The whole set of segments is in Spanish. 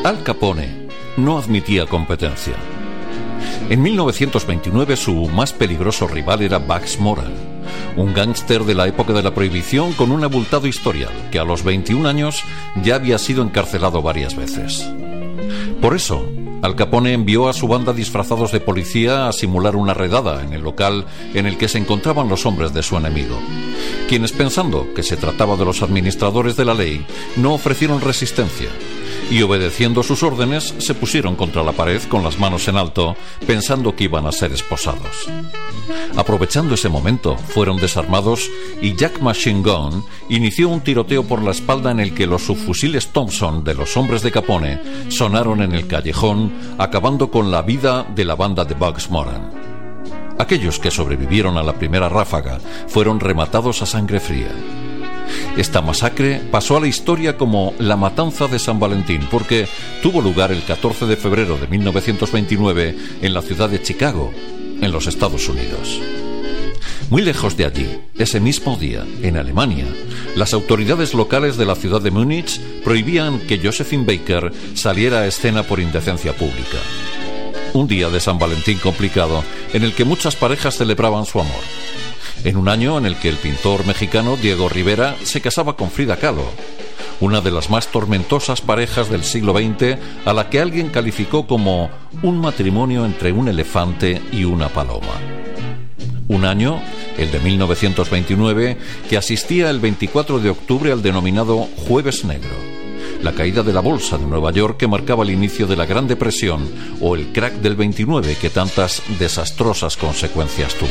Al Capone no admitía competencia. En 1929 su más peligroso rival era Bugs Moran, un gángster de la época de la Prohibición con un abultado historial que a los 21 años ya había sido encarcelado varias veces. Por eso, Al Capone envió a su banda disfrazados de policía a simular una redada en el local en el que se encontraban los hombres de su enemigo, quienes, pensando que se trataba de los administradores de la ley, no ofrecieron resistencia y, obedeciendo sus órdenes, se pusieron contra la pared con las manos en alto, pensando que iban a ser esposados. Aprovechando ese momento, fueron desarmados y Jack Machine Gun inició un tiroteo por la espalda en el que los subfusiles Thompson de los hombres de Capone sonaron en el callejón, acabando con la vida de la banda de Bugs Moran. Aquellos que sobrevivieron a la primera ráfaga fueron rematados a sangre fría. Esta masacre pasó a la historia como la Matanza de San Valentín, porque tuvo lugar el 14 de febrero de 1929 en la ciudad de Chicago, en los Estados Unidos. Muy lejos de allí, ese mismo día, en Alemania, las autoridades locales de la ciudad de Múnich prohibían que Josephine Baker saliera a escena por indecencia pública. Un día de San Valentín complicado, en el que muchas parejas celebraban su amor. En un año en el que el pintor mexicano Diego Rivera se casaba con Frida Kahlo, una de las más tormentosas parejas del siglo XX, a la que alguien calificó como un matrimonio entre un elefante y una paloma. Un año, el de 1929, que asistía el 24 de octubre al denominado Jueves Negro, la caída de la bolsa de Nueva York que marcaba el inicio de la Gran Depresión, o el crack del 29 que tantas desastrosas consecuencias tuvo.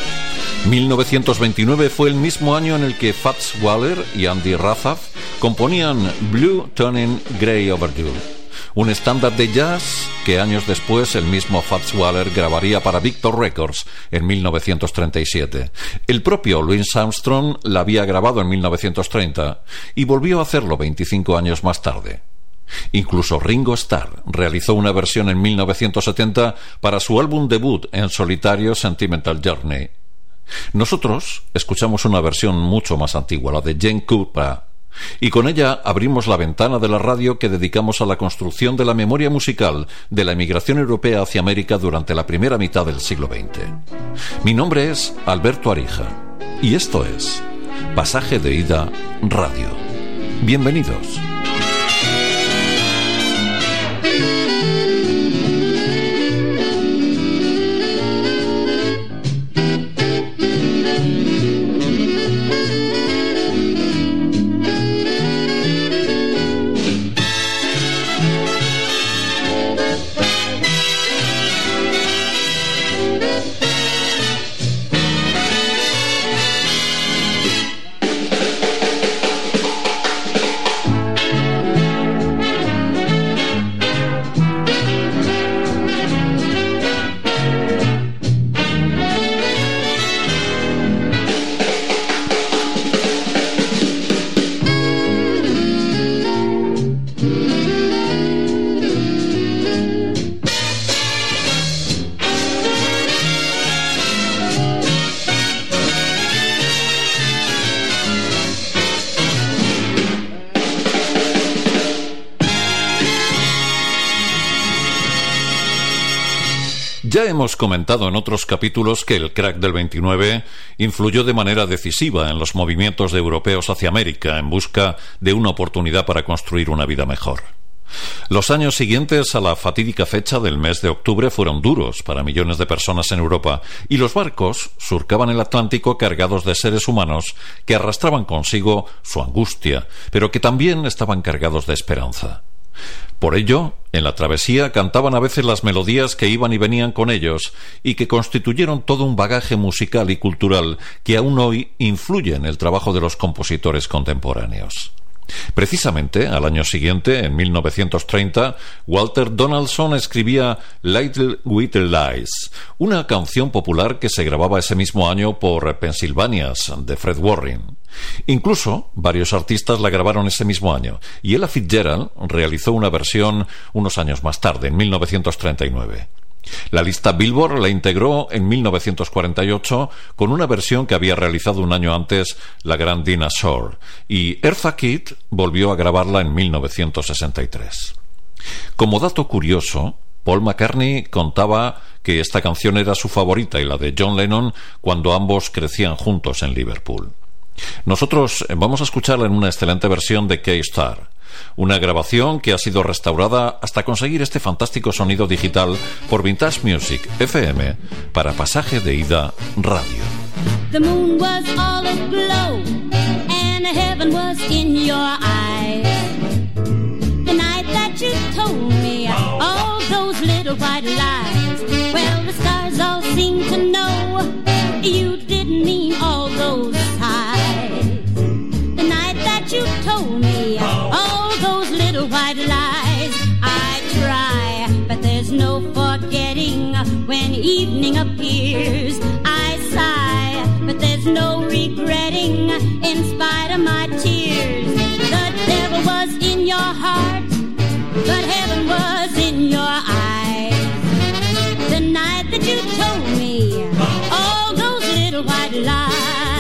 1929 fue el mismo año en el que Fats Waller y Andy Razaf componían Blue Turning Grey Overdue, un estándar de jazz que años después el mismo Fats Waller grabaría para Victor Records en 1937. El propio Louis Armstrong la había grabado en 1930 y volvió a hacerlo 25 años más tarde. Incluso Ringo Starr realizó una versión en 1970 para su álbum debut en solitario Sentimental Journey. Nosotros escuchamos una versión mucho más antigua, la de Jane Cooper, y con ella abrimos la ventana de la radio que dedicamos a la construcción de la memoria musical de la emigración europea hacia América durante la primera mitad del siglo XX. Mi nombre es Alberto Arija y esto es Pasaje de Ida Radio. Bienvenidos. Ya hemos comentado en otros capítulos que el crack del 29 influyó de manera decisiva en los movimientos de europeos hacia América en busca de una oportunidad para construir una vida mejor. Los años siguientes a la fatídica fecha del mes de octubre fueron duros para millones de personas en Europa, y los barcos surcaban el Atlántico cargados de seres humanos que arrastraban consigo su angustia, pero que también estaban cargados de esperanza. Por ello, en la travesía cantaban a veces las melodías que iban y venían con ellos y que constituyeron todo un bagaje musical y cultural que aún hoy influye en el trabajo de los compositores contemporáneos. Precisamente, al año siguiente, en 1930, Walter Donaldson escribía Little White Lies, una canción popular que se grababa ese mismo año por Pennsylvania's de Fred Warren. Incluso varios artistas la grabaron ese mismo año, y Ella Fitzgerald realizó una versión unos años más tarde, en 1939. La lista Billboard la integró en 1948 con una versión que había realizado un año antes la gran Dinah Shore, y Eartha Kitt volvió a grabarla en 1963. Como dato curioso, Paul McCartney contaba que esta canción era su favorita y la de John Lennon cuando ambos crecían juntos en Liverpool. Nosotros vamos a escucharla en una excelente versión de K-Star, una grabación que ha sido restaurada hasta conseguir este fantástico sonido digital por Vintage Music FM para Pasaje de Ida Radio. The moon was all aglow and heaven was in your eyes. The night that you told me all those little white lies. Well, the stars all seem to know you didn't mean all those sighs. The night that you told me all those little white lies. I try, but there's no forgetting when evening appears. I sigh, but there's no regretting in spite of my tears. The devil was in your heart, but heaven was in your eyes. The night that you told me all those little white lies.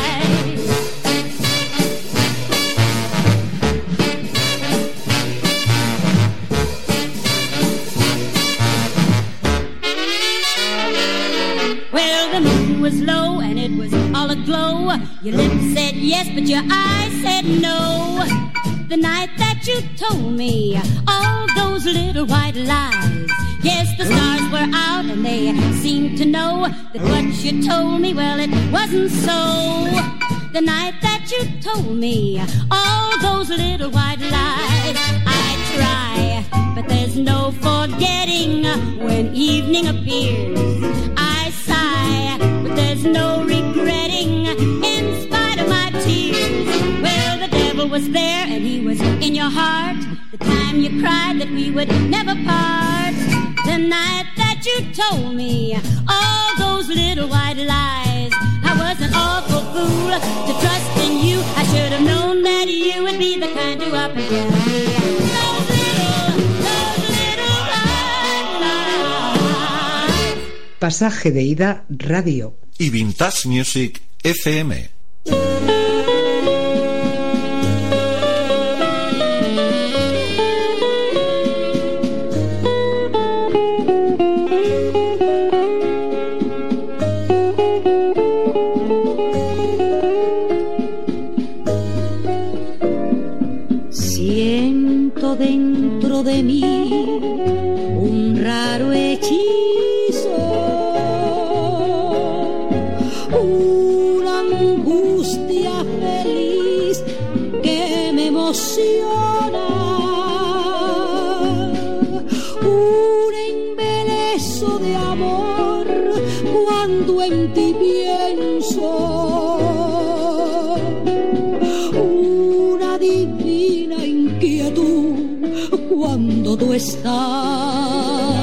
Well, the moon was low and it was all aglow. Your lips said yes, but your eyes said no. The night that you told me all those little white lies. Yes, the stars were out and they seemed to know that what you told me, well, it wasn't so. The night that you told me all those little white lies. I try, but there's no forgetting when evening appears. I sigh, but there's no regretting in spite of my tears. Well, the devil was there and he was in your heart the time you cried that we would never part. The night that you told me all those little white lies. I was an awful fool to trust in you. I should have known that you would be the kind to up and tell me those little white lies. Pasaje de Ida Radio y Vintage Music FM. Siento dentro de mí un raro hechizo, una angustia feliz que me emociona, un embeleso de amor cuando en ti pienso, una divina inquietud cuando tú estás.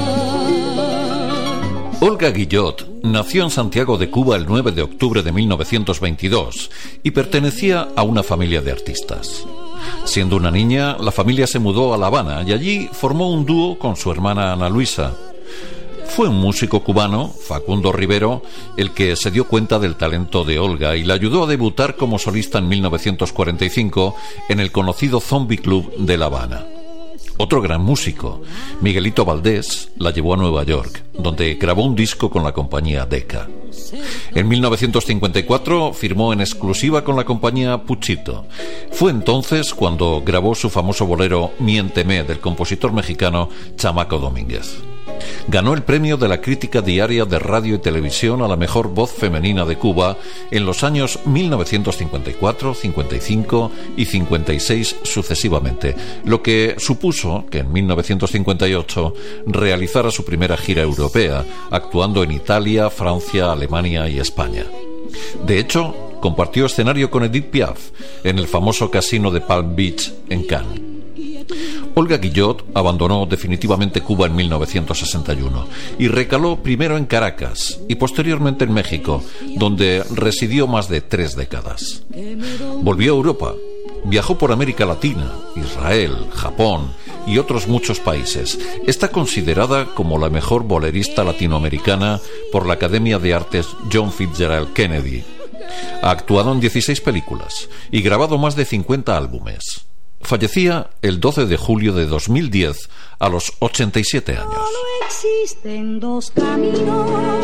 Olga Guillot nació en Santiago de Cuba el 9 de octubre de 1922 y pertenecía a una familia de artistas. Siendo una niña, la familia se mudó a La Habana y allí formó un dúo con su hermana Ana Luisa. Fue un músico cubano, Facundo Rivero, el que se dio cuenta del talento de Olga y la ayudó a debutar como solista en 1945 en el conocido Zombie Club de La Habana. Otro gran músico, Miguelito Valdés, la llevó a Nueva York, donde grabó un disco con la compañía Decca. En 1954 firmó en exclusiva con la compañía Puchito. Fue entonces cuando grabó su famoso bolero Miénteme del compositor mexicano Chamaco Domínguez. Ganó el premio de la Crítica Diaria de Radio y Televisión a la mejor voz femenina de Cuba en los años 1954, 55 y 56 sucesivamente, lo que supuso que en 1958 realizara su primera gira europea, actuando en Italia, Francia, Alemania y España. De hecho, compartió escenario con Edith Piaf en el famoso casino de Palm Beach en Cannes. Olga Guillot abandonó definitivamente Cuba en 1961 y recaló primero en Caracas y posteriormente en México, donde residió más de 3 décadas. Volvió a Europa, viajó por América Latina, Israel, Japón y otros muchos países. Está considerada como la mejor bolerista latinoamericana por la Academia de Artes John Fitzgerald Kennedy. Ha actuado en 16 películas y grabado más de 50 álbumes. Fallecía el 12 de julio de 2010 a los 87 años. Solo existen dos caminos.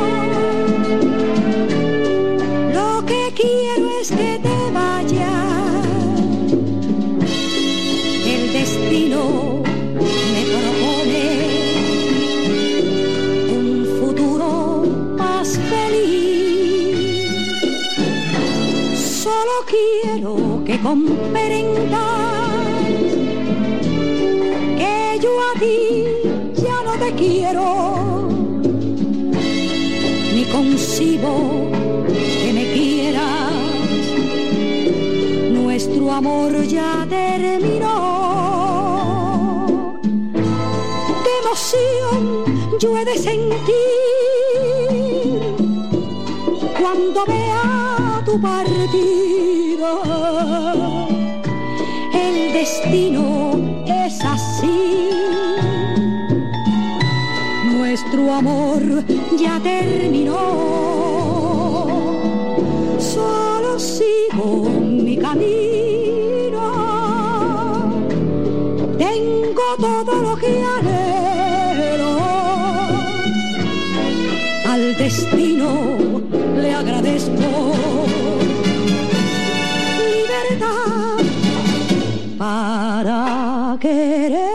Lo que quiero es que te vayas. El destino me propone un futuro más feliz. Solo quiero que comprendas que yo a ti ya no te quiero, ni concibo que me quieras. Nuestro amor ya terminó. De emoción yo he de sentir cuando vea tu partida. El destino es así. Nuestro amor ya terminó. Solo sigo mi camino. Tengo todo lo que anhelo. Al destino le agradezco libertad para querer.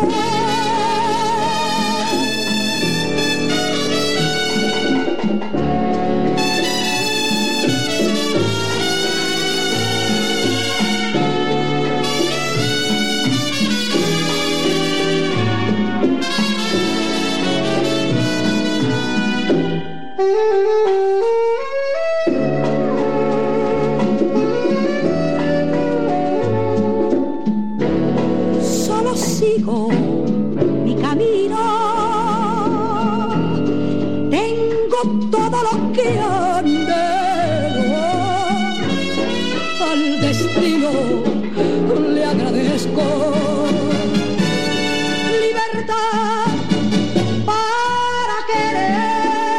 Mi camino, tengo todo lo que anhelo. Al destino le agradezco libertad para querer.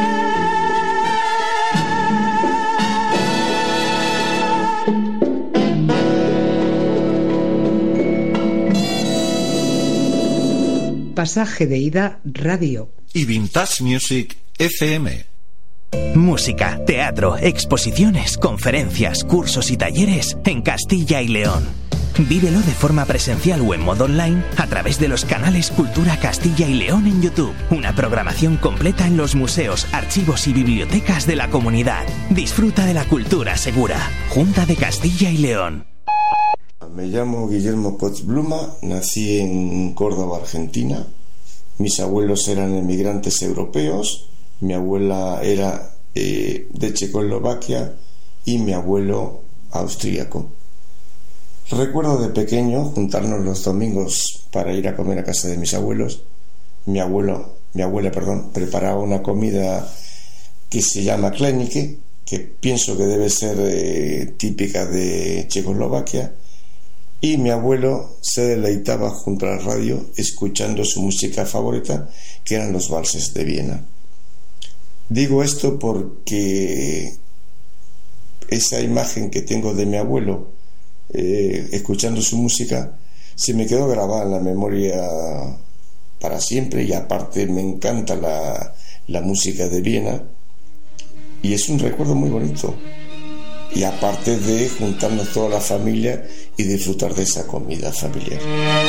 Pasaje de ida radio. Y Vintage Music FM. Música, teatro, exposiciones, conferencias, cursos y talleres en Castilla y León. Vívelo de forma presencial o en modo online a través de los canales Cultura Castilla y León en YouTube. Una programación completa en los museos, archivos y bibliotecas de la comunidad. Disfruta de la cultura segura. Junta de Castilla y León. Me llamo Guillermo Potzbluma, nací en Córdoba, Argentina. Mis abuelos eran emigrantes europeos, mi abuela era de Checoslovaquia y mi abuelo austríaco. Recuerdo de pequeño juntarnos los domingos para ir a comer a casa de mis abuelos. Mi abuela, preparaba una comida que se llama klenike, que pienso que debe ser típica de Checoslovaquia. Y mi abuelo se deleitaba junto a la radio escuchando su música favorita, que eran los valses de Viena. Digo esto porque esa imagen que tengo de mi abuelo escuchando su música se me quedó grabada en la memoria para siempre, y aparte me encanta la música de Viena y es un recuerdo muy bonito. Y aparte de juntarnos toda la familia y disfrutar de esa comida familiar.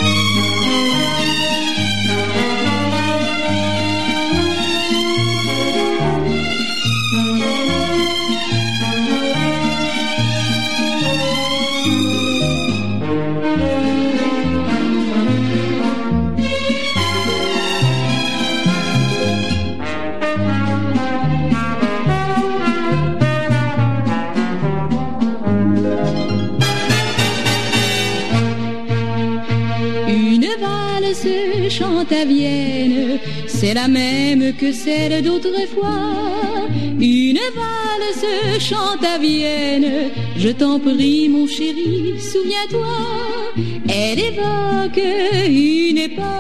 Chante à Vienne, c'est la même que celle d'autrefois. Une valse chante à Vienne, je t'en prie mon chéri, souviens-toi. Elle évoque une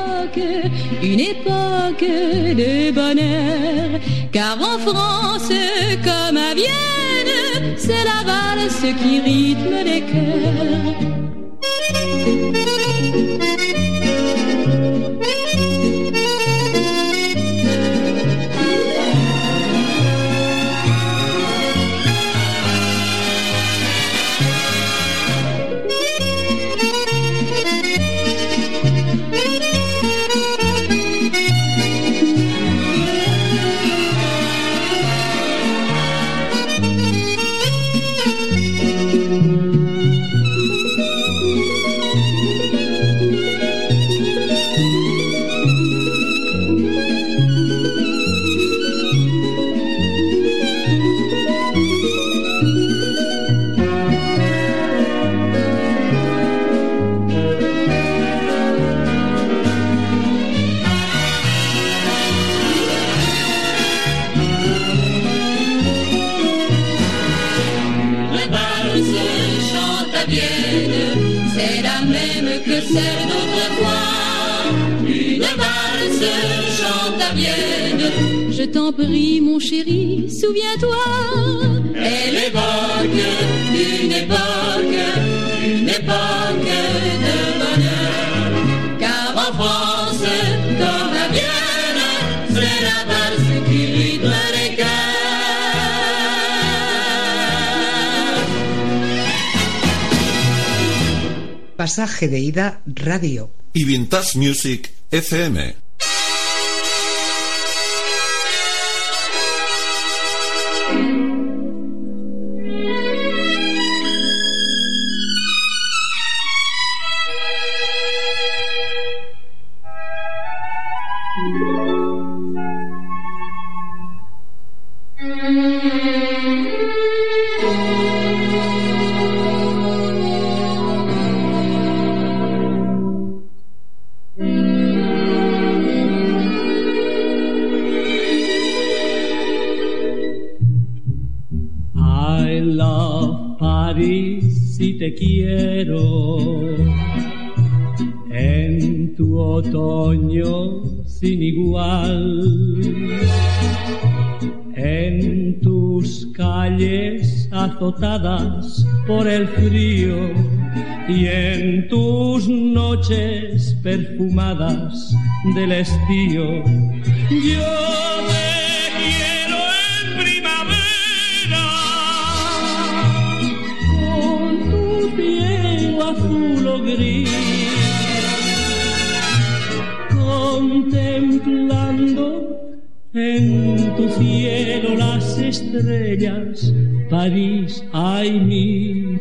époque de bonheur. Car en France comme à Vienne, c'est la valse qui rythme les cœurs. Je t'en prie, mon chéri, souviens-toi. Elle évoque une époque de bonheur. Car en France, comme à Vienne, c'est la valse qui rythme les cœurs. Pasaje de ida radio. Y Vintage Music FM. I love Paris, si te quiero en tu otoño sin igual, en tus calles azotadas por el frío y en tus noches perfumadas del estío. Yo te quiero en primavera, con tu cielo azul o gris, contemplando en tu cielo las estrellas. París, ay mi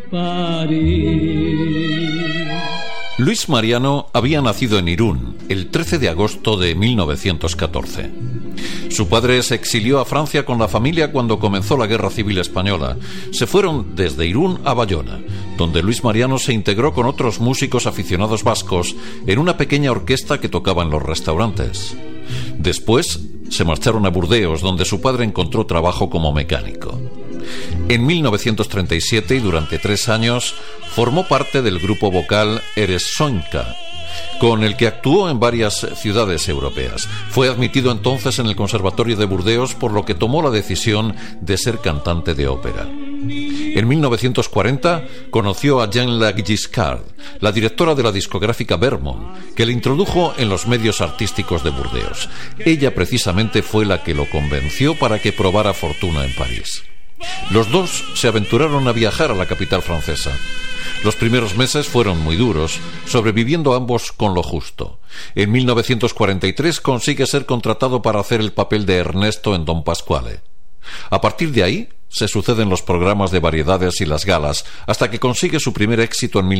París. Luis Mariano había nacido en Irún el 13 de agosto de 1914. Su padre se exilió a Francia con la familia cuando comenzó la Guerra Civil Española. Se fueron desde Irún a Bayona, donde Luis Mariano se integró con otros músicos aficionados vascos en una pequeña orquesta que tocaba en los restaurantes. Después se marcharon a Burdeos, donde su padre encontró trabajo como mecánico. En 1937 y durante 3 años formó parte del grupo vocal Eresonka, con el que actuó en varias ciudades europeas. Fue admitido entonces en el Conservatorio de Burdeos, por lo que tomó la decisión de ser cantante de ópera. En 1940 conoció a Jean-Luc Giscard, la directora de la discográfica Vermont, que le introdujo en los medios artísticos de Burdeos. Ella precisamente fue la que lo convenció para que probara fortuna en París. Los dos se aventuraron a viajar a la capital francesa. Los primeros meses fueron muy duros, sobreviviendo ambos con lo justo. En 1943 consigue ser contratado para hacer el papel de Ernesto en Don Pasquale. A partir de ahí se suceden los programas de variedades y las galas, hasta que consigue su primer éxito en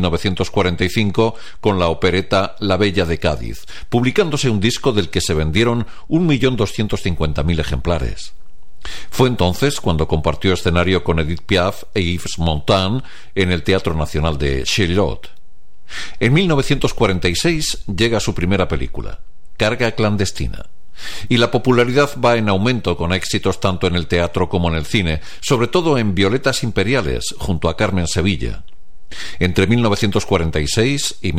1945 con la opereta La Bella de Cádiz, publicándose un disco del que se vendieron 1.250.000 ejemplares. Fue entonces cuando compartió escenario con Edith Piaf e Yves Montand en el Teatro Nacional de Charlotte. En 1946 llega su primera película, Carga clandestina, y la popularidad va en aumento, con éxitos tanto en el teatro como en el cine, sobre todo en Violetas Imperiales junto a Carmen Sevilla. Entre 1946 y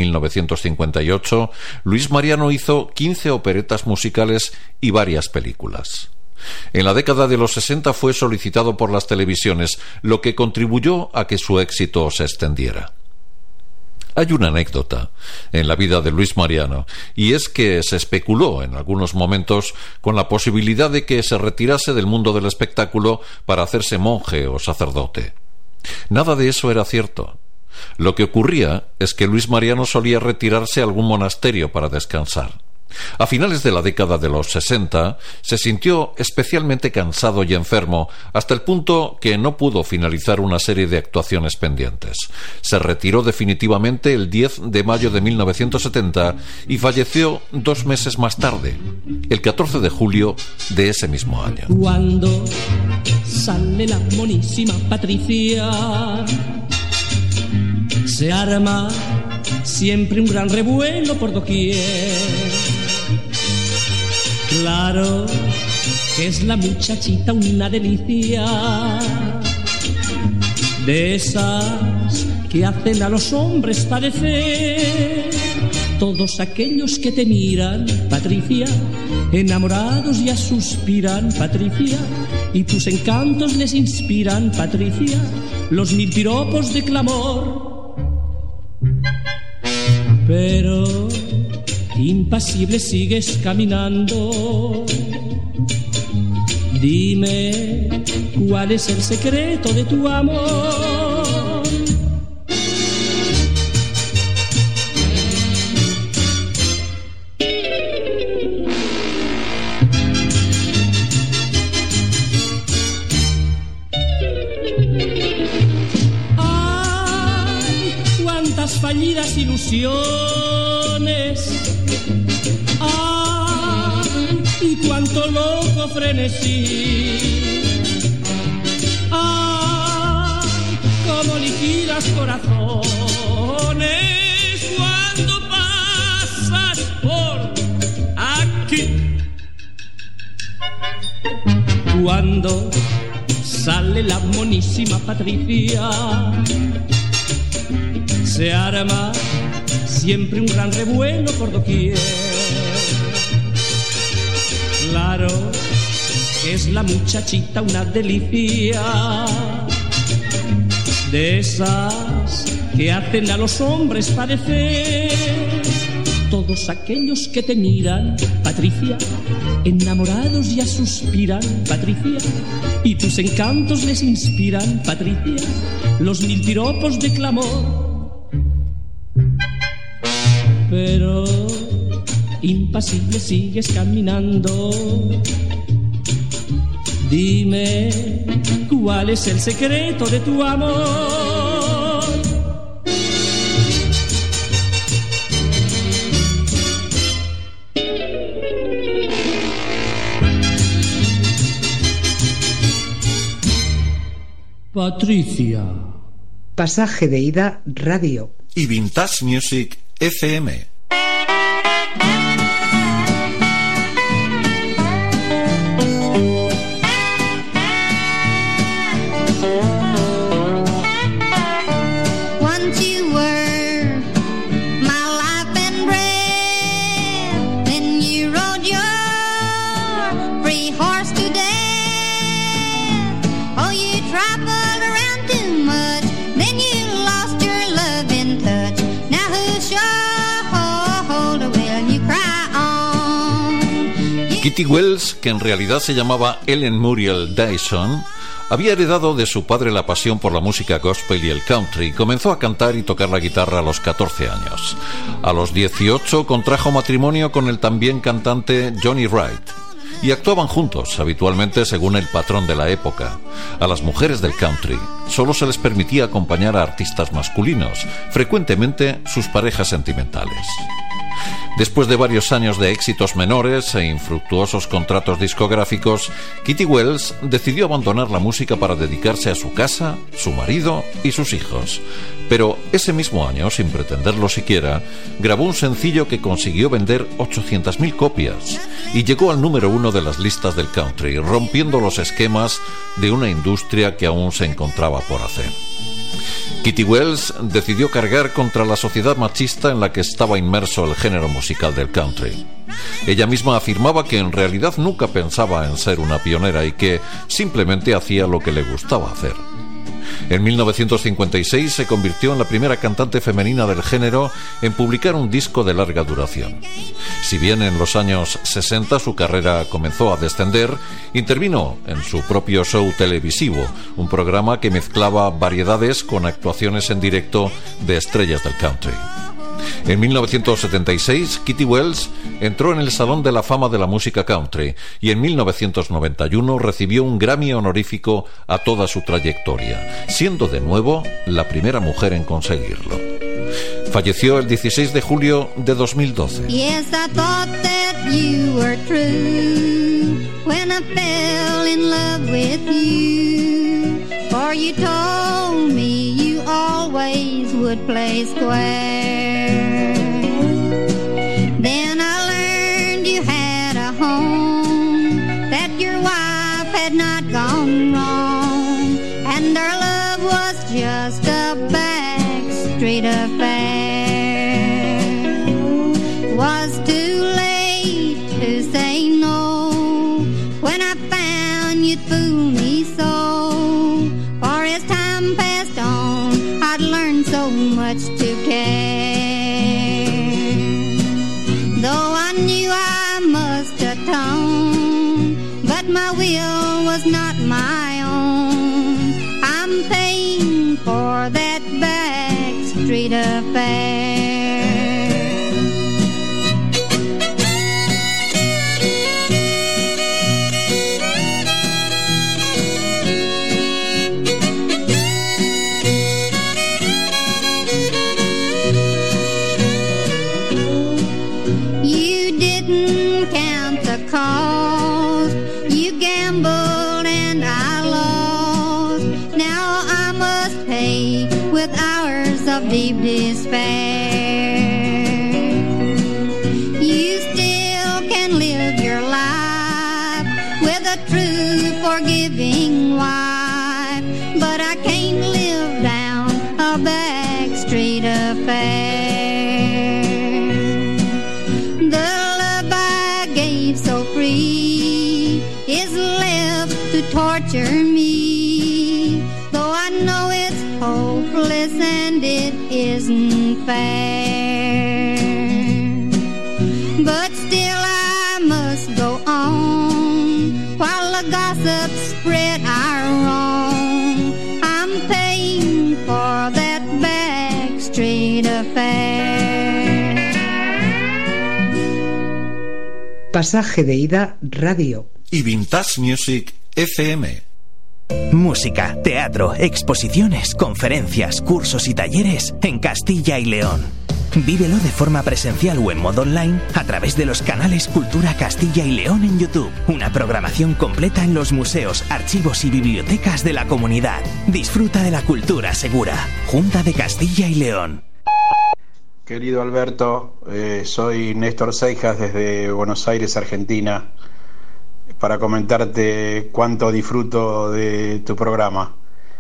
1958, Luis Mariano hizo 15 operetas musicales y varias películas. En la década de los 60 fue solicitado por las televisiones, lo que contribuyó a que su éxito se extendiera. Hay una anécdota en la vida de Luis Mariano, y es que se especuló en algunos momentos con la posibilidad de que se retirase del mundo del espectáculo para hacerse monje o sacerdote. Nada de eso era cierto. Lo que ocurría es que Luis Mariano solía retirarse a algún monasterio para descansar. A finales de la década de los 60 se sintió especialmente cansado y enfermo, hasta el punto que no pudo finalizar una serie de actuaciones pendientes. Se retiró definitivamente el 10 de mayo de 1970 y falleció 2 meses más tarde, el 14 de julio de ese mismo año. Cuando sale la monísima Patricia, se arma siempre un gran revuelo por doquier. Claro que es la muchachita una delicia, de esas que hacen a los hombres padecer. Todos aquellos que te miran, Patricia, enamorados ya suspiran, Patricia, y tus encantos les inspiran, Patricia, los 1000 piropos de clamor. Pero impasible sigues caminando. Dime, ¿cuál es el secreto de tu amor? Ay, cuántas fallidas ilusiones. ¡Ay! Y cuánto loco frenesí. ¡Ay! Cómo liquidas corazones cuando pasas por aquí. Cuando sale la monísima Patricia, se arma siempre un gran revuelo por doquier. Claro que es la muchachita una delicia, de esas que hacen a los hombres padecer. Todos aquellos que te miran, Patricia, enamorados ya suspiran, Patricia, y tus encantos les inspiran, Patricia, los 1000 piropos de clamor. Pero impasible sigues caminando. Dime, ¿cuál es el secreto de tu amor? Patricia. Pasaje de ida radio. Y Vintage Music FM. Kitty Wells, que en realidad se llamaba Ellen Muriel Dyson, había heredado de su padre la pasión por la música gospel y el country y comenzó a cantar y tocar la guitarra a los 14 años. A los 18 contrajo matrimonio con el también cantante Johnny Wright y actuaban juntos, habitualmente según el patrón de la época. A las mujeres del country solo se les permitía acompañar a artistas masculinos, frecuentemente sus parejas sentimentales. Después de varios años de éxitos menores e infructuosos contratos discográficos, Kitty Wells decidió abandonar la música para dedicarse a su casa, su marido y sus hijos. Pero ese mismo año, sin pretenderlo siquiera, grabó un sencillo que consiguió vender 800.000 copias y llegó al número 1 de las listas del country, rompiendo los esquemas de una industria que aún se encontraba por hacer. Kitty Wells decidió cargar contra la sociedad machista en la que estaba inmerso el género musical del country. Ella misma afirmaba que en realidad nunca pensaba en ser una pionera y que simplemente hacía lo que le gustaba hacer. En 1956 se convirtió en la primera cantante femenina del género en publicar un disco de larga duración. Si bien en los años 60 su carrera comenzó a descender, intervino en su propio show televisivo, un programa que mezclaba variedades con actuaciones en directo de estrellas del country. En 1976, Kitty Wells entró en el Salón de la Fama de la Música Country y en 1991 recibió un Grammy honorífico a toda su trayectoria, siendo de nuevo la primera mujer en conseguirlo. Falleció el 16 de julio de 2012. Yes, I thought that you were true when I fell in love with you. For you told me you always would play square. Then I learned you had a home, that your wife had not gone wrong, and our love was just a backstreet affair. Was too late to say no when I found you'd fool me so. For as time passed on, I'd learned so much to care. Though I knew I must atone, but my will was not my own. I'm paying for that backstreet affair. Cause you gambled and I lost. Now I must pay with hours of deep despair. You still can live your life with a true forgiving wife, but I can't live down a backstreet affair. So free is left to torture me, though I know it's hopeless and it isn't fair. But still I must go on while the gossips spread our wrong. I'm paying for that backstreet affair. Pasaje de ida radio. Y Vintage Music FM. Música, teatro, exposiciones, conferencias, cursos y talleres en Castilla y León. Vívelo de forma presencial o en modo online a través de los canales Cultura Castilla y León en YouTube. Una programación completa en los museos, archivos y bibliotecas de la comunidad. Disfruta de la cultura segura. Junta de Castilla y León. Querido Alberto, soy Néstor Seijas desde Buenos Aires, Argentina, para comentarte cuánto disfruto de tu programa.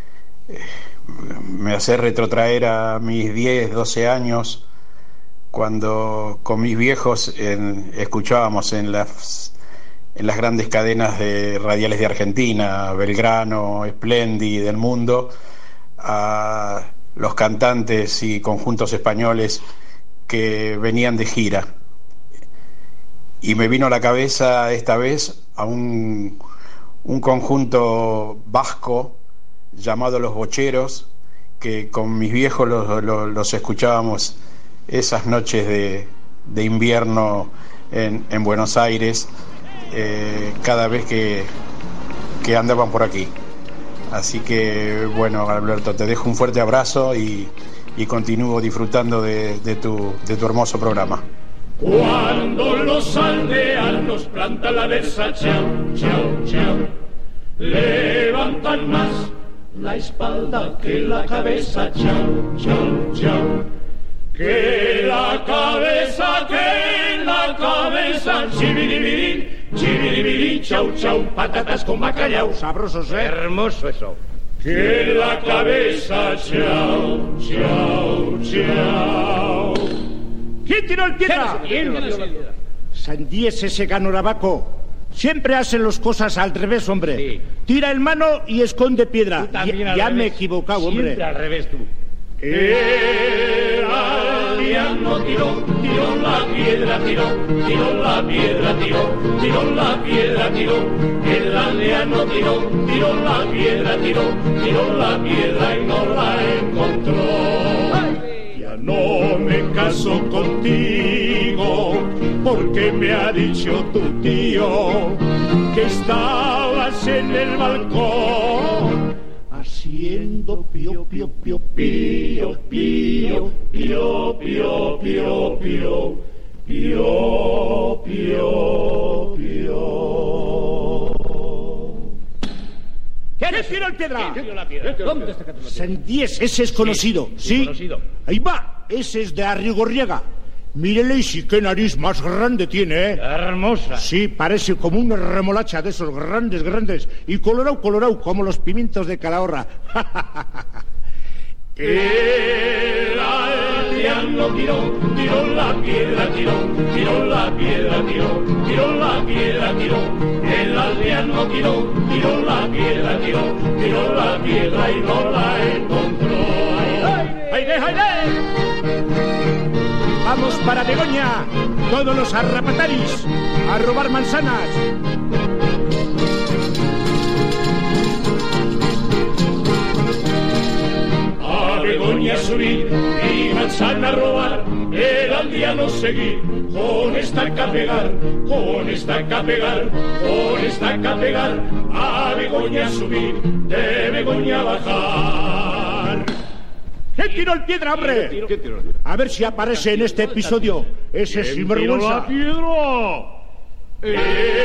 Me hace retrotraer a mis 10, 12 años, cuando con mis viejos escuchábamos en las grandes cadenas de radiales de Argentina, Belgrano, Splendid, del Mundo, a los cantantes y conjuntos españoles que venían de gira. Y me vino a la cabeza esta vez a un conjunto vasco llamado Los Bocheros, que con mis viejos los escuchábamos esas noches de invierno en Buenos Aires, cada vez que andaban por aquí. Así que, bueno, Alberto, te dejo un fuerte abrazo y continúo disfrutando de tu hermoso programa. Cuando los aldeanos plantan la mesa, chau, chau, chau, levantan más la espalda que la cabeza, chau, chau, chau, que la cabeza, chibiribiri, chibiribiri, chau, chau, patatas con bacalao, sabrosos, hermoso eso. Que la cabeza, chau, chau, chau. ¿Quién tiró el piedra? ¿Quién? Sandiese se ganó Navaco. Siempre hacen las cosas al revés, hombre. Sí. Tira el mano y esconde piedra. Ya me he equivocado, hombre. Siempre al revés tú. El aldeano tiró la piedra, tiró la piedra, tiró la piedra, el aldeano tiró la piedra, tiró la piedra y no la encontró. Ya no me caso contigo, porque me ha dicho tu tío que estabas en el balcón haciendo pío, pío, pío, pío, pío, pío, pío, pío, pío, pío, pío, pío. ¿Quién tiró el piedra? ¿Quién tiró la piedra? ¿Dónde está que te lo tiró? Sendies, ese es conocido, ¿sí? Conocido. Ahí va, ese es de Arrigorriaga. Mírele y sí qué nariz más grande tiene, ¿eh? Hermosa. Sí, parece como una remolacha de esos grandes, grandes. Y colorado, como los pimientos de Calahorra. El aldeano tiró la piedra, tiró la piedra, tiró la piedra, el aldeano tiró la piedra, tiró la piedra y no la encontró. ¡Aire! Vamos para Begoña, todos los arrapataris, a robar manzanas. A Begoña subir y manzana a robar, el aldeano seguir, con estaca a pegar, con estaca a pegar, con estaca a pegar, a Begoña subir, de Begoña a bajar. ¿Quién tiró el piedra, hombre? A ver si aparece en este episodio ese sinvergüenza. El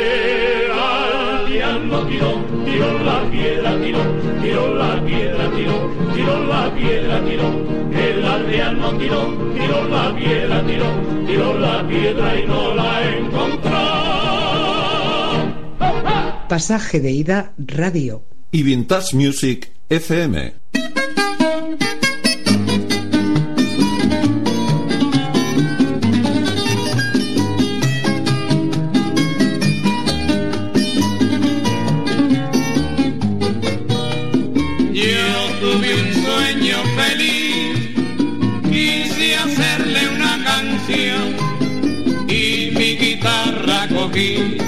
aldeano tiró la piedra, tiró la piedra, tiró la piedra, el aldeano tiró la piedra, tiró la piedra y no la encontró. Pasaje de ida radio. Y Vintage Music FM. Y mi guitarra cogí,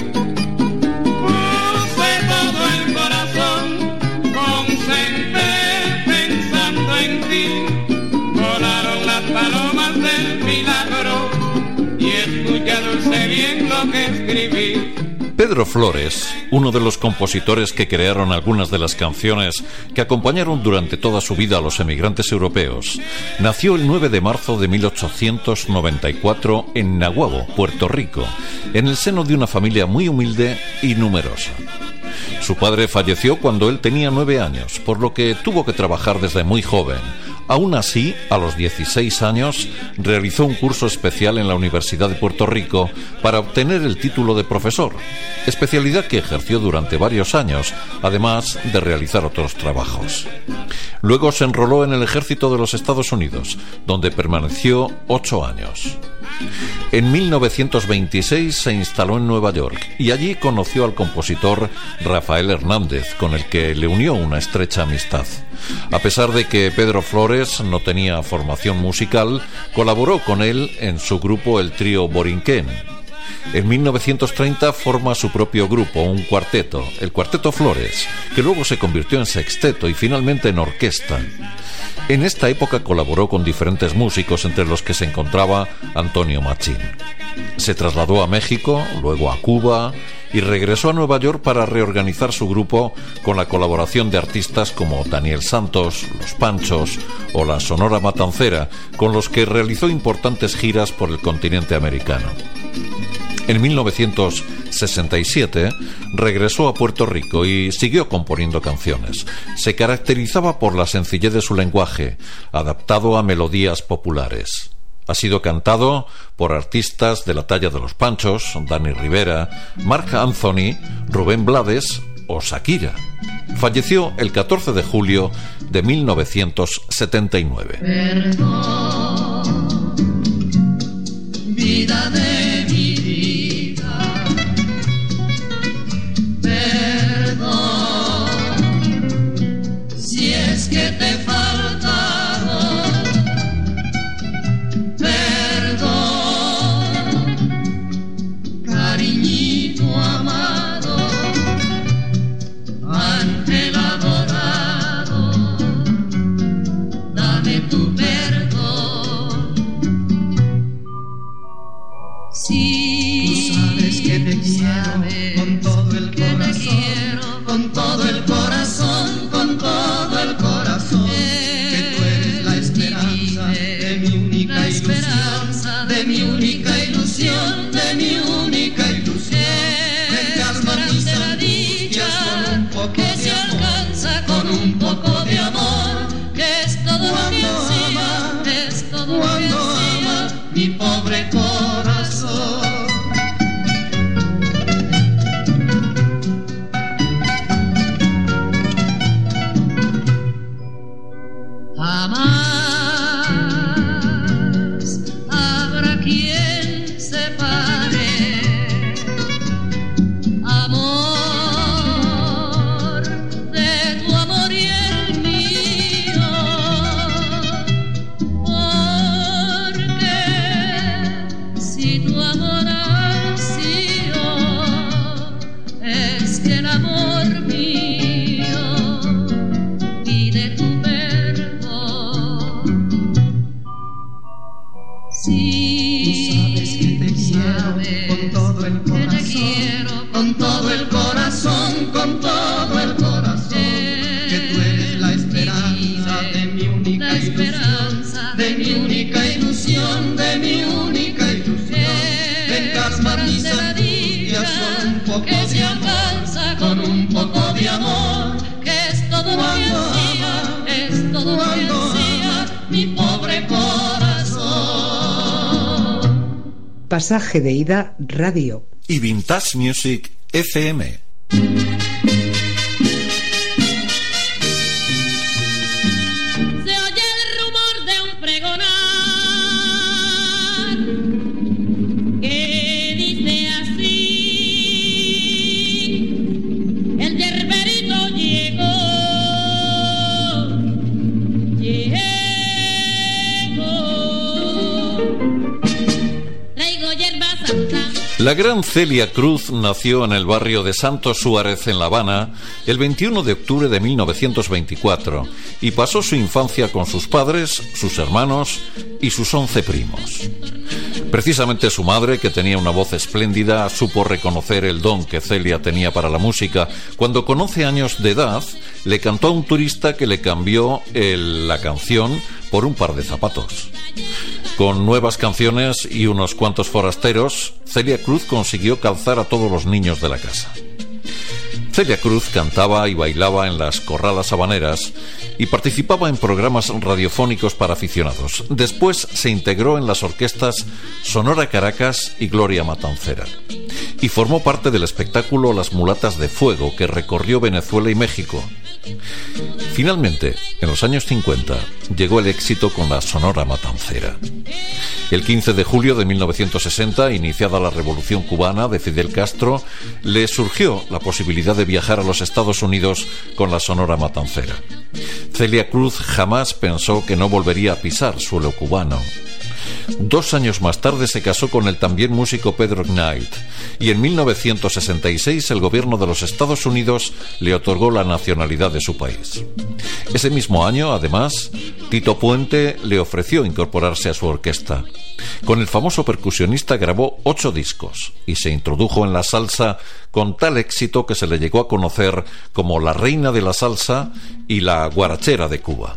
puse todo el corazón, concentré pensando en ti, volaron las palomas del milagro y escuché dulce bien lo que escribí. Pedro Flores, uno de los compositores que crearon algunas de las canciones que acompañaron durante toda su vida a los emigrantes europeos, nació el 9 de marzo de 1894 en Naguabo, Puerto Rico, en el seno de una familia muy humilde y numerosa. Su padre falleció cuando él tenía 9 años, por lo que tuvo que trabajar desde muy joven. Aún así, a los 16 años, realizó un curso especial en la Universidad de Puerto Rico para obtener el título de profesor, especialidad que ejerció durante varios años, además de realizar otros trabajos. Luego se enroló en el ejército de los Estados Unidos, donde permaneció 8 años. En 1926 se instaló en Nueva York y allí conoció al compositor Rafael Hernández, con el que le unió una estrecha amistad. A pesar de que Pedro Flores no tenía formación musical, colaboró con él en su grupo el trío Borinquén. En 1930 forma su propio grupo, un cuarteto, el Cuarteto Flores, que luego se convirtió en sexteto y finalmente en orquesta. En esta época colaboró con diferentes músicos, entre los que se encontraba Antonio Machín. Se trasladó a México, luego a Cuba y regresó a Nueva York para reorganizar su grupo con la colaboración de artistas como Daniel Santos, Los Panchos o la Sonora Matancera, con los que realizó importantes giras por el continente americano. En 1967 regresó a Puerto Rico y siguió componiendo canciones. Se caracterizaba por la sencillez de su lenguaje, adaptado a melodías populares. Ha sido cantado por artistas de la talla de Los Panchos, Dani Rivera, Marc Anthony, Rubén Blades o Shakira. Falleció el 14 de julio de 1979. Perdón, vida de mi vida, cariñito amado, ángel adorado, dame tu perdón. Sí, tú sabes que te quiero con todo el corazón, con todo el corazón, con todo el corazón, que tú eres la esperanza de mi única ilusión, de mi única ilusión, de mi única ilusión. Ven, calma mis angustias con un poco de amor, con un poco de amor, que es todo lo que ansía, es todo lo que ansía mi pobre corazón. Jamás habrá quien separe amor de tu amor y el mío, porque si tu amor ha sido, es que el amor mío pide tu perdón. Sí, tú sabes que te quiero con todo el corazón, con todo el corazón, con todo el corazón, que tú eres la esperanza de mi única ilusión, de mi única ilusión, de mi única ilusión. Ven, calma mis angustias con un poco de amor, con un poco de amor, que es todo lo que ansía, es todo lo que ansía mi pobre corazón. Pasaje de ida radio. Y Vintage Music FM. Se oye el rumor de un pregonar que dice así: el yerberito llegó, traigo yerba santa. La gran Celia Cruz nació en el barrio de Santos Suárez, en La Habana, el 21 de octubre de 1924 y pasó su infancia con sus padres, sus hermanos y sus 11 primos. Precisamente su madre, que tenía una voz espléndida, supo reconocer el don que Celia tenía para la música cuando con 11 años de edad le cantó a un turista que le cambió la canción por un par de zapatos. Con nuevas canciones y unos cuantos forasteros, Celia Cruz consiguió calzar a todos los niños de la casa. Celia Cruz cantaba y bailaba en las corralas habaneras y participaba en programas radiofónicos para aficionados. Después se integró en las orquestas Sonora Caracas y Gloria Matancera y formó parte del espectáculo Las Mulatas de Fuego, que recorrió Venezuela y México. Finalmente, en los años 50, llegó el éxito con la Sonora Matancera. El 15 de julio de 1960, iniciada la Revolución Cubana de Fidel Castro, le surgió la posibilidad de viajar a los Estados Unidos con la Sonora Matancera. Celia Cruz jamás pensó que no volvería a pisar suelo cubano. 2 años más tarde se casó con el también músico Pedro Knight y en 1966 el gobierno de los Estados Unidos le otorgó la nacionalidad de su país. Ese mismo año, además, Tito Puente le ofreció incorporarse a su orquesta. Con el famoso percusionista grabó 8 discos y se introdujo en la salsa con tal éxito que se le llegó a conocer como la reina de la salsa y la guarachera de Cuba.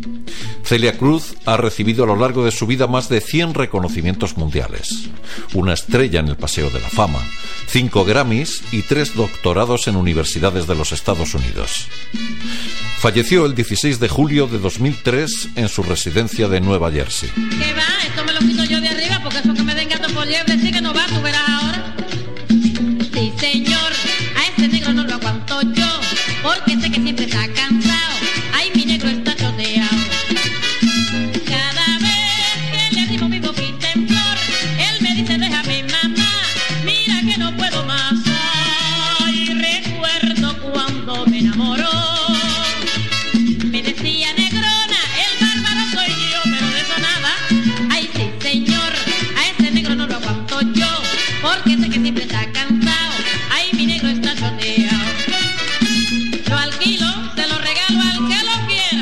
Celia Cruz ha recibido a lo largo de su vida más de 100 reconocimientos mundiales, una estrella en el Paseo de la Fama, 5 Grammys y 3 doctorados en universidades de los Estados Unidos. Falleció el 16 de julio de 2003 en su residencia de Nueva Jersey. ¿Qué va? Esto me lo quito yo de arriba, porque eso que me den gato por liebre sí que no va, tú verás ahora. Sí, señor, a ese negro no lo aguanto yo, porque sé que siempre está cansado. Ay, mi negro está choteado. Cada vez que le arrimo mi boquita en flor, él me dice: déjame, mamá, mira que no puedo más. Ay, recuerdo cuando me enamoró. Me decía: negrona, el bárbaro soy yo, pero de eso nada. Ay, sí, señor. porque sé que siempre está cansado. Ay, mi negro está choteado. Lo alquilo, se lo regalo al que lo quiera.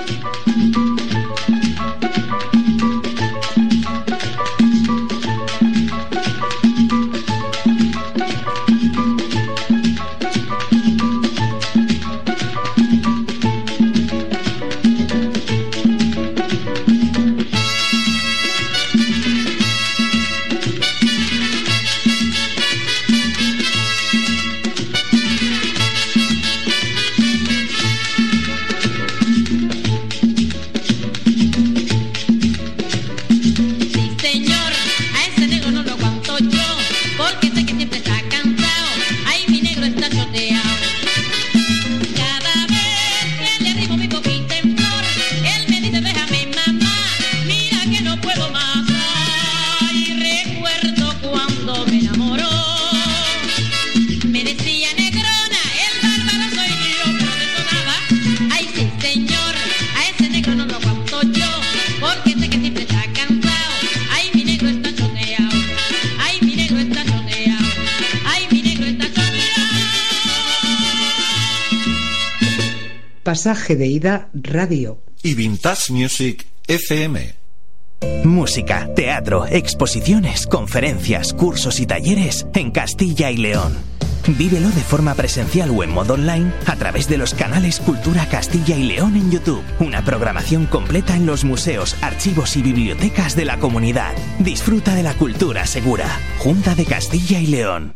Pasaje de ida radio. Y Vintage Music FM. Música, teatro, exposiciones, conferencias, cursos y talleres en Castilla y León. Vívelo de forma presencial o en modo online a través de los canales Cultura Castilla y León en YouTube. Una programación completa en los museos, archivos y bibliotecas de la comunidad. Disfruta de la cultura segura. Junta de Castilla y León.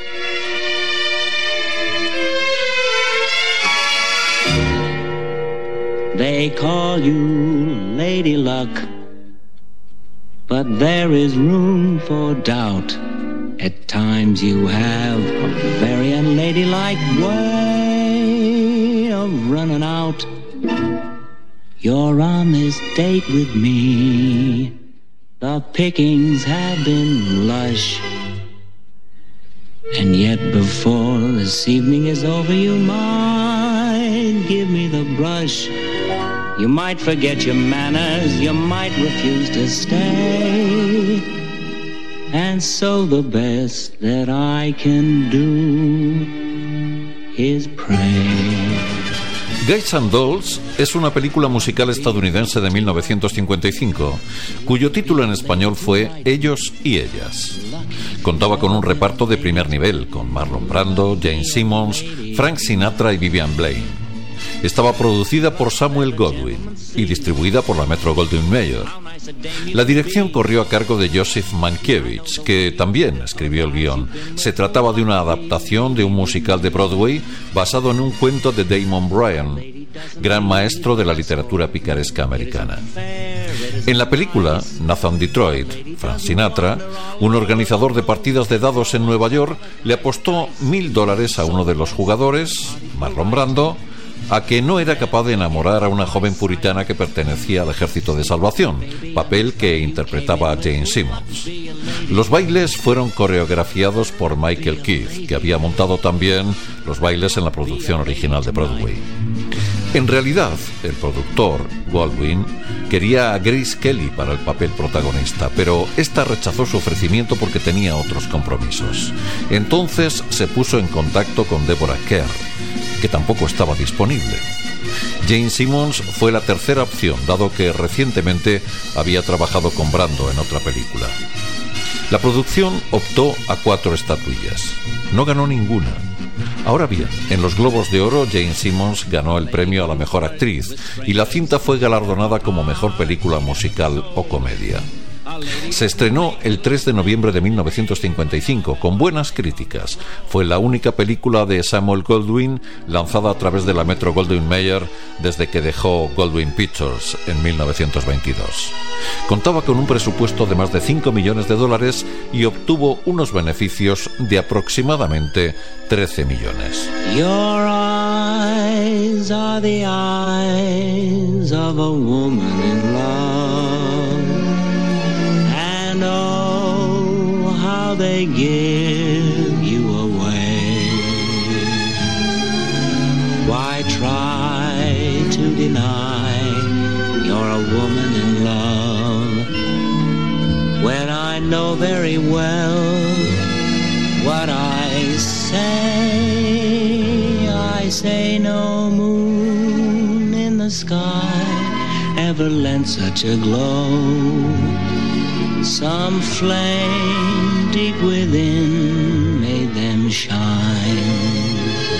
They call you Lady Luck, but there is room for doubt. At times you have a very unladylike way of running out. You're on this date with me. The pickings have been lush. And yet before this evening is over, you might give me the brush. You might forget your manners, you might refuse to stay. And so the best that I can do is pray. Guys and Dolls es una película musical estadounidense de 1955, cuyo título en español fue Ellos y Ellas. Contaba con un reparto de primer nivel, con Marlon Brando, Jane Simmons, Frank Sinatra y Vivian Blaine. Estaba producida por Samuel Goldwyn y distribuida por la Metro-Goldwyn-Mayer. La dirección corrió a cargo de Joseph Mankiewicz, que también escribió el guión. Se trataba de una adaptación de un musical de Broadway basado en un cuento de Damon Bryan, gran maestro de la literatura picaresca americana. En la película, Nathan Detroit, Frank Sinatra, un organizador de partidas de dados en Nueva York, le apostó $1,000 a uno de los jugadores, Marlon Brando, a que no era capaz de enamorar a una joven puritana que pertenecía al Ejército de Salvación, papel que interpretaba Jane Simmons. Los bailes fueron coreografiados por Michael Keith, que había montado también los bailes en la producción original de Broadway. En realidad, el productor, Goldwyn, quería a Grace Kelly para el papel protagonista, pero esta rechazó su ofrecimiento porque tenía otros compromisos. Entonces se puso en contacto con Deborah Kerr, que tampoco estaba disponible. Jane Simmons fue la tercera opción, dado que recientemente había trabajado con Brando en otra película. La producción optó a 4 estatuillas. No ganó ninguna. Ahora bien, en los Globos de Oro, Jane Simmons ganó el premio a la mejor actriz y la cinta fue galardonada como mejor película musical o comedia. Se estrenó el 3 de noviembre de 1955 con buenas críticas. Fue la única película de Samuel Goldwyn lanzada a través de la Metro-Goldwyn-Mayer desde que dejó Goldwyn Pictures en 1922. Contaba con un presupuesto de más de $5 millones y obtuvo unos beneficios de aproximadamente 13 millones. Your eyes are the eyes of a woman in love. And oh, how they give you away. Why try to deny you're a woman in love when I know very well say no moon in the sky ever lent such a glow. Some flame deep within made them shine.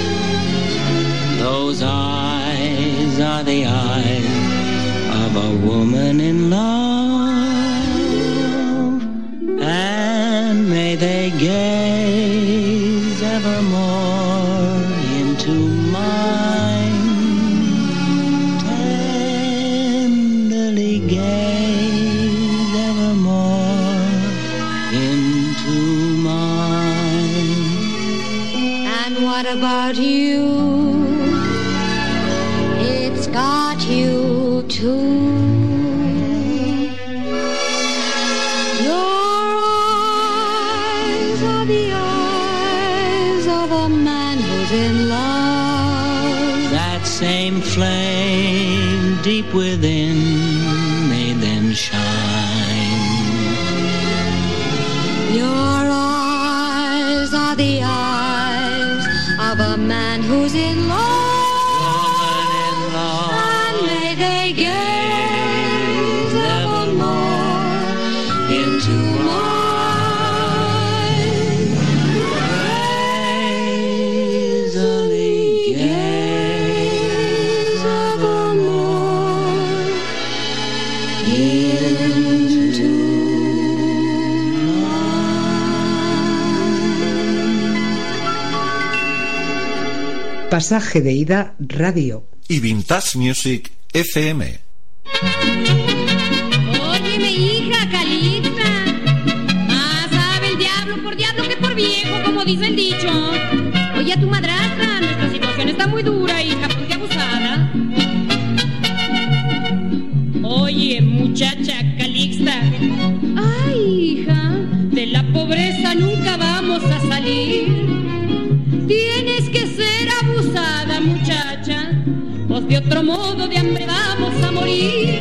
Those eyes are the eyes of a woman in love, and may they gaze evermore into mine, tenderly gaze evermore into mine. And what about you? It's got you too. Same flame deep within made them shine. Your eyes are the eyes of a man who's in love, and may they gaze evermore into mine. Pasaje de ida radio. Y Vintage Music FM. Óyeme, hija, Calixta. Más sabe el diablo por diablo que por viejo, como dice el dicho. Oye, a tu madrastra, nuestra situación está muy dura, hija, ponte abusada. Oye, muchacha Calixta. Ay, hija, de la pobreza nunca vamos a salir. Tienes que ser abusada, muchacha, pues de otro modo de hambre vamos a morir.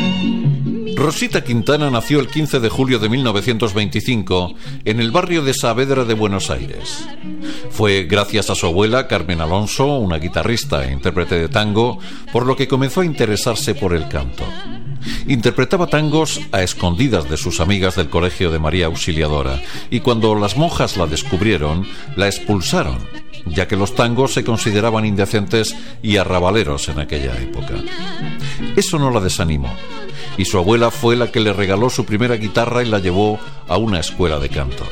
Rosita Quintana nació el 15 de julio de 1925 en el barrio de Saavedra de Buenos Aires. Fue gracias a su abuela, Carmen Alonso, una guitarrista e intérprete de tango, por lo que comenzó a interesarse por el canto. Interpretaba tangos a escondidas de sus amigas del colegio de María Auxiliadora, y cuando las monjas la descubrieron, la expulsaron, ya que los tangos se consideraban indecentes y arrabaleros en aquella época. Eso no la desanimó, y su abuela fue la que le regaló su primera guitarra y la llevó a una escuela de canto.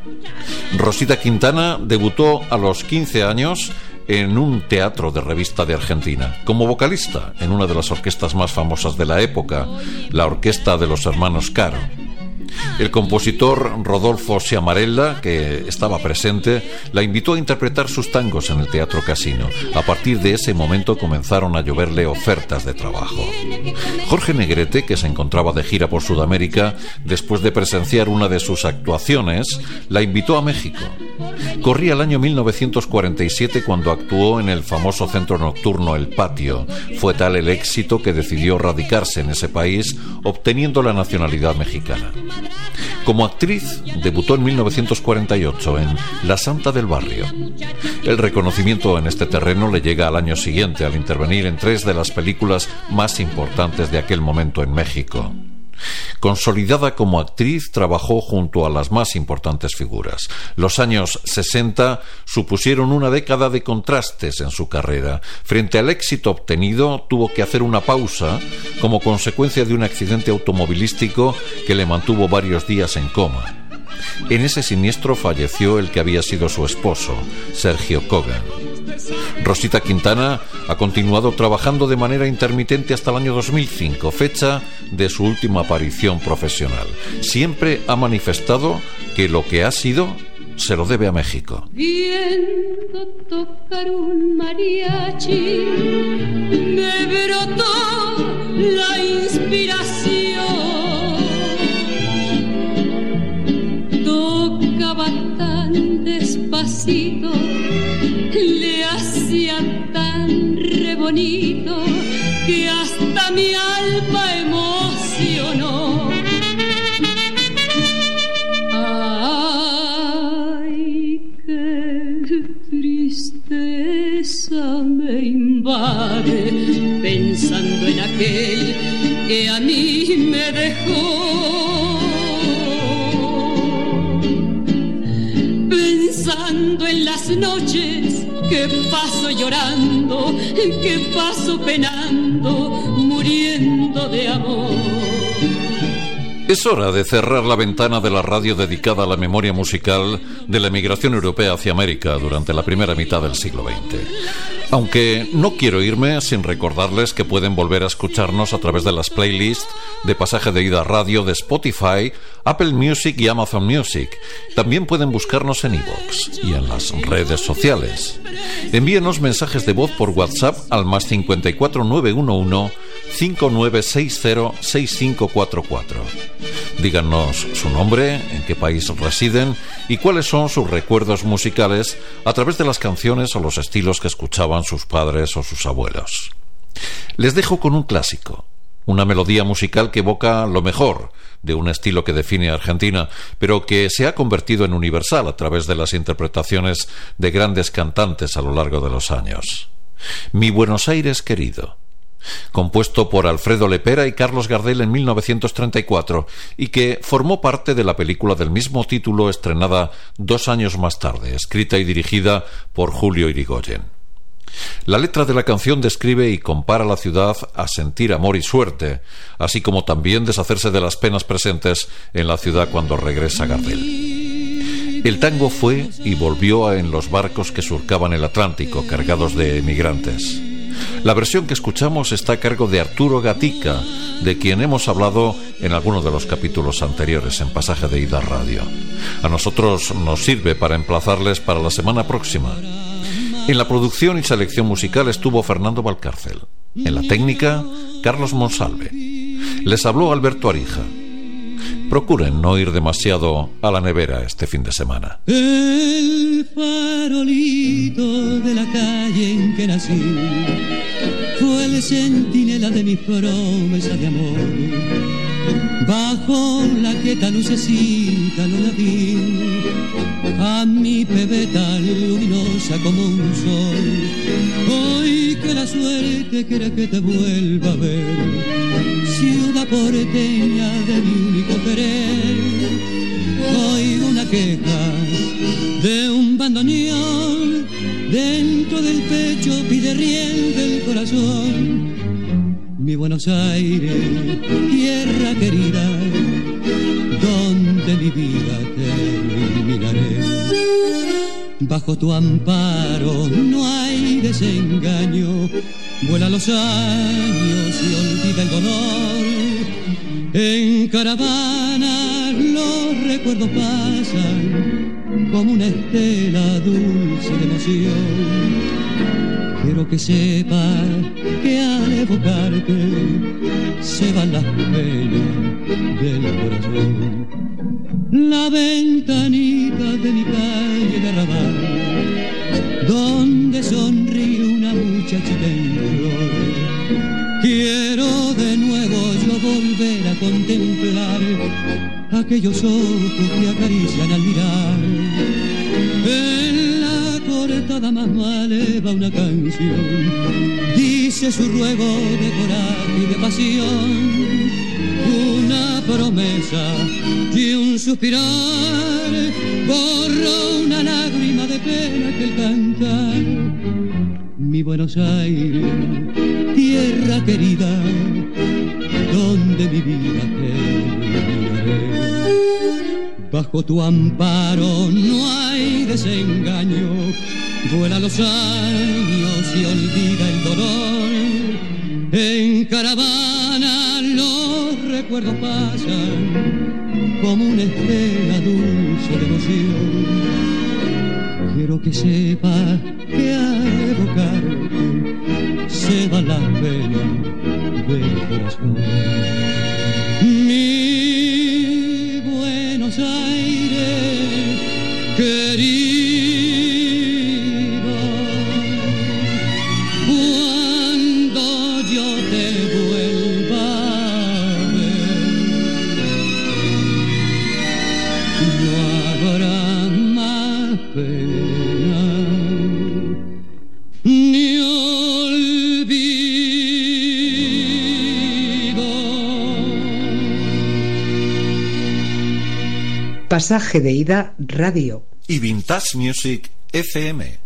Rosita Quintana debutó a los 15 años en un teatro de revista de Argentina, como vocalista en una de las orquestas más famosas de la época, la Orquesta de los Hermanos Caro. El compositor Rodolfo Sciamarella, que estaba presente, la invitó a interpretar sus tangos en el Teatro Casino. A partir de ese momento comenzaron a lloverle ofertas de trabajo. Jorge Negrete, que se encontraba de gira por Sudamérica, después de presenciar una de sus actuaciones, la invitó a México. Corría el año 1947 cuando actuó en el famoso centro nocturno El Patio. Fue tal el éxito que decidió radicarse en ese país, obteniendo la nacionalidad mexicana. Como actriz, debutó en 1948 en La Santa del Barrio. El reconocimiento en este terreno le llega al año siguiente al intervenir en 3 de las películas más importantes de aquel momento en México. Consolidada como actriz, trabajó junto a las más importantes figuras. Los años 60 supusieron una década de contrastes en su carrera. Frente al éxito obtenido, tuvo que hacer una pausa como consecuencia de un accidente automovilístico que le mantuvo varios días en coma. En ese siniestro falleció el que había sido su esposo, Sergio Kogan. Rosita Quintana ha continuado trabajando de manera intermitente hasta el año 2005, fecha de su última aparición profesional. Siempre ha manifestado que lo que ha sido se lo debe a México. Viendo tocar un mariachi, me brotó la inspiración. Tocaba tan despacito, le hacía tan re bonito que hasta mi alma emocionó. Ay, qué tristeza tristeza me invade pensando en aquel que a mí me dejó. Pensando en las noches que paso llorando, que paso penando, muriendo de amor. Es hora de cerrar la ventana de la radio dedicada a la memoria musical de la emigración europea hacia América durante la primera mitad del siglo XX. Aunque no quiero irme sin recordarles que pueden volver a escucharnos a través de las playlists de Pasaje de Ida Radio de Spotify, Apple Music y Amazon Music. También pueden buscarnos en iVoox y en las redes sociales. Envíenos mensajes de voz por WhatsApp al +54 911 5960 6544. Díganos su nombre, en qué país residen y cuáles son sus recuerdos musicales a través de las canciones o los estilos que escuchaban sus padres o sus abuelos. Les dejo con un clásico, una melodía musical que evoca lo mejor de un estilo que define a Argentina, pero que se ha convertido en universal a través de las interpretaciones de grandes cantantes a lo largo de los años. Mi Buenos Aires querido, compuesto por Alfredo Lepera y Carlos Gardel en 1934 y que formó parte de la película del mismo título estrenada 2 años más tarde, escrita y dirigida por Julio Irigoyen. La letra de la canción describe y compara la ciudad a sentir amor y suerte, así como también deshacerse de las penas presentes en la ciudad cuando regresa Gardel. El tango fue y volvió en los barcos que surcaban el Atlántico cargados de emigrantes. La versión que escuchamos está a cargo de Arturo Gatica, de quien hemos hablado en algunos de los capítulos anteriores en Pasaje de Ida Radio. A nosotros nos sirve para emplazarles para la semana próxima. En la producción y selección musical estuvo Fernando Valcárcel. En la técnica, Carlos Monsalve. Les habló Alberto Arija. Procuren no ir demasiado a la nevera este fin de semana. El farolito de la calle en que nací fue el centinela de mis promesas de amor. Bajo la quieta lucecita no la vi, a mi pebeta luminosa como un sol. Hoy que la suerte quiere que te vuelva a ver, ciudad porteña de mi único querer. Oigo una queja de un bandoneón, dentro del pecho pide riel del corazón. Mi Buenos Aires, tierra querida, donde mi vida terminaré. Bajo tu amparo no hay desengaño, vuelan los años y olvida el dolor. En caravana los recuerdos pasan como una estela dulce de emoción. Quiero que sepas que al evocarte se van las penas del corazón. La ventanita de mi calle de Raval, donde sonríe una muchachita en flor. Quiero de nuevo yo volver a contemplar aquellos ojos que acarician al mirar. En la cortada más vale va una canción, dice su ruego de coraje y de pasión. Una promesa y un suspirar borró una lágrima de pena que el cantar. Mi Buenos Aires, tierra querida, donde mi vida terminaré. Bajo tu amparo no hay desengaño, vuelan los años y olvida el dolor. En caravana los recuerdos pasan como una estela dulce de emoción. Quiero que sepas que al evocarte se van las penas del corazón. Mi Buenos Aires querido, cuando yo te vuelva a ver, no habrá más pena. Pasaje de ida radio. Y Vintage Music FM.